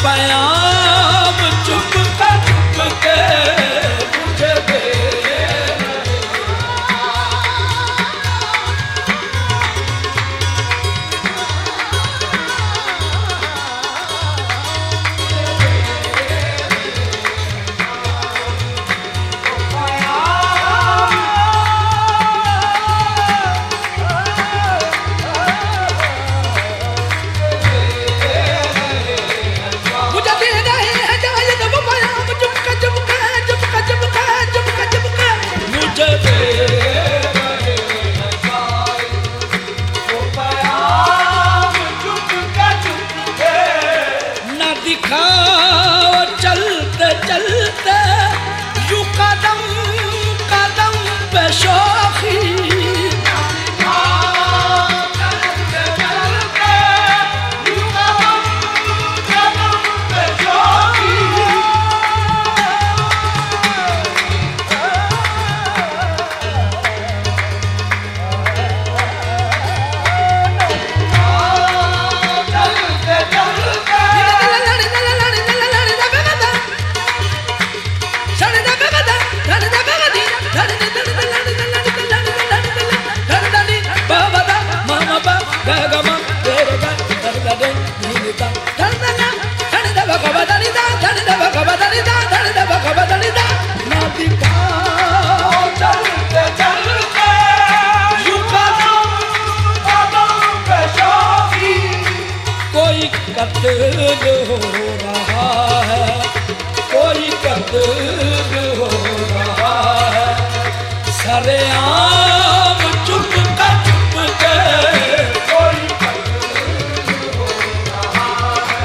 पयाम चुप के मुझे दे चलते चलते यू कदम कदम पे शौखी चलते चलते यू कदम कदम पे शौखी कोई कत्ल हो रहा है, कोई कत्ल हो रहा है, सरेआम चुप के कोई कत्ल हो रहा है।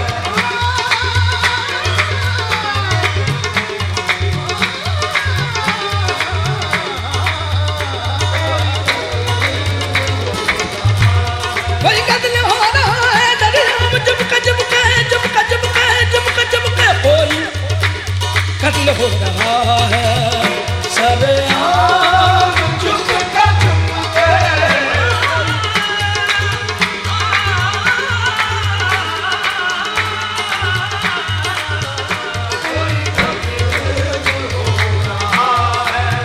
कोई कत्ल हो रहा है, कोई कत्ल हो रहा है, सरेआम चुप के कोई कत्ल हो रहा है,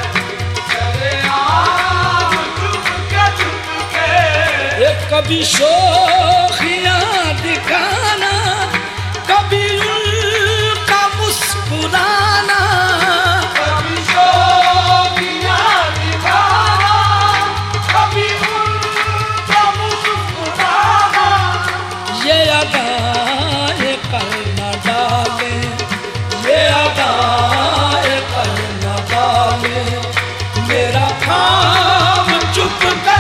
सरेआम चुप के कभी शोखियां दिखाना, कभी उनका मुस्कुराना, कभी शोखियां दिखाना, कभी उनका मुस्कुराना, ये अदाएं कर न डाले, ये अदाएं कर न डाले, मेरा काम चुप के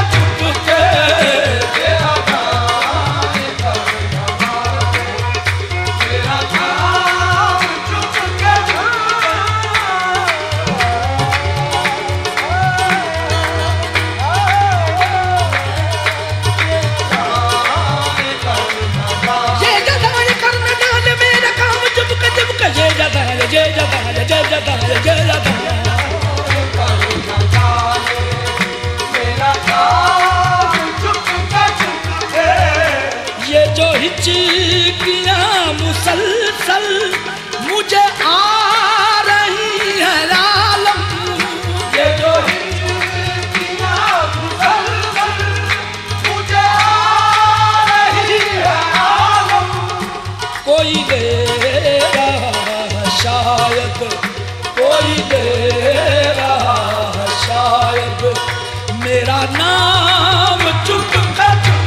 ये जो हिचकियां मुसलसल मुझे आ रही है आलम, ये जो हिचकियां मुसलसल मुझे आ रही है आलम, कोई दे रहा शायद, कोई दे रहा शायद, मेरा नाम चुप के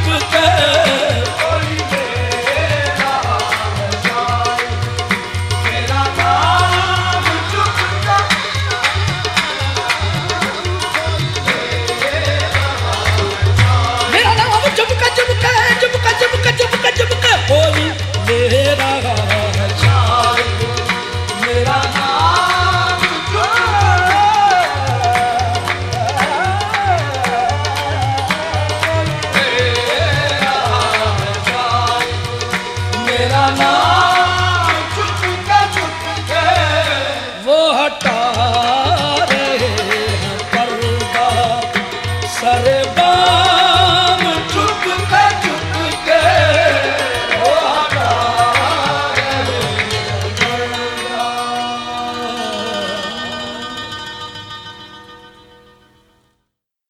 कोई दे रहा शायद, मेरा नाम चुप के मेरा नाम चुप के कोई दे रहा शायद, मेरा नाम मेरा नाम चुप के वो हटा रहे हैं पर्दा, सरे